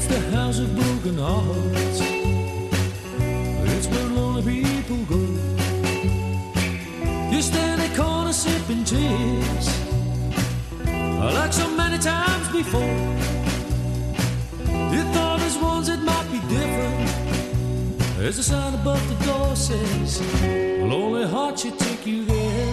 the house of broken hearts. It's where lonely people go. You stand in a corner sipping tears, like so many times before. You thought as once it might be different, as the sign above the door says, a lonely heart should take you there.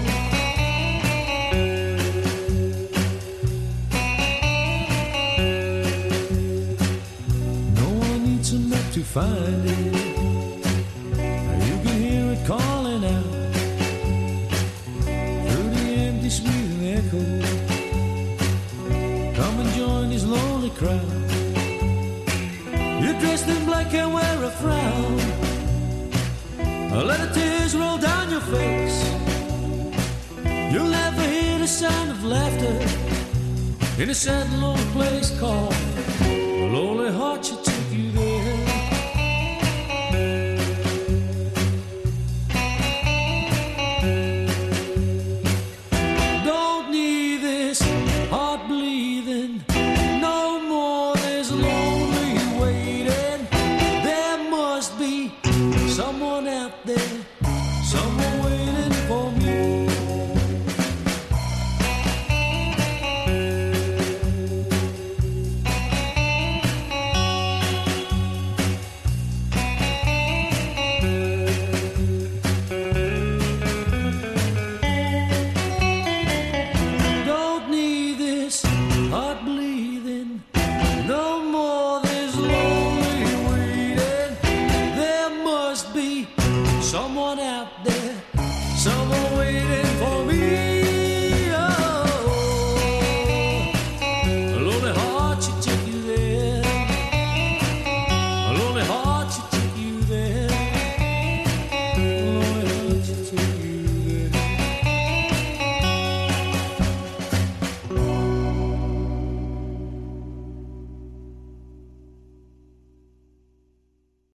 No one needs a map to find it. You can hear it calling out through the empty sweet echo. Come and join this lonely crowd. You're dressed in black and wear a frown. Let the tears roll down your face. You'll never hear the sound of laughter in a sad lonely place called a lonely heart should take you there. Don't need this heart bleeding no more. There's lonely waiting. There must be someone out there, someone waiting for me. Don't need this heart bleeding no more. There's lonely waiting. There must be someone out there, someone waiting.